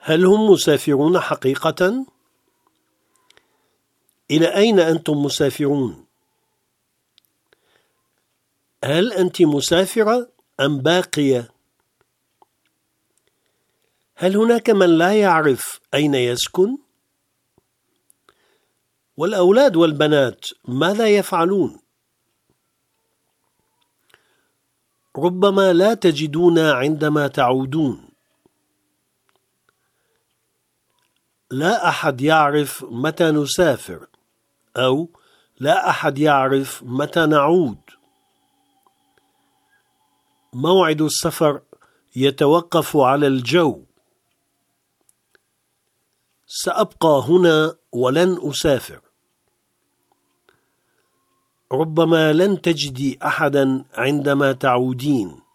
هل هم مسافرون حقيقة؟ إلى أين أنتم مسافرون؟ هل أنت مسافرة أم باقية؟ هل هناك من لا يعرف أين يسكن؟ والأولاد والبنات ماذا يفعلون؟ ربما لا تجدون عندما تعودون. لا أحد يعرف متى نسافر، أو لا أحد يعرف متى نعود. موعد السفر يتوقف على الجو. سأبقى هنا ولن أسافر. ربما لن تجدي أحدا عندما تعودين.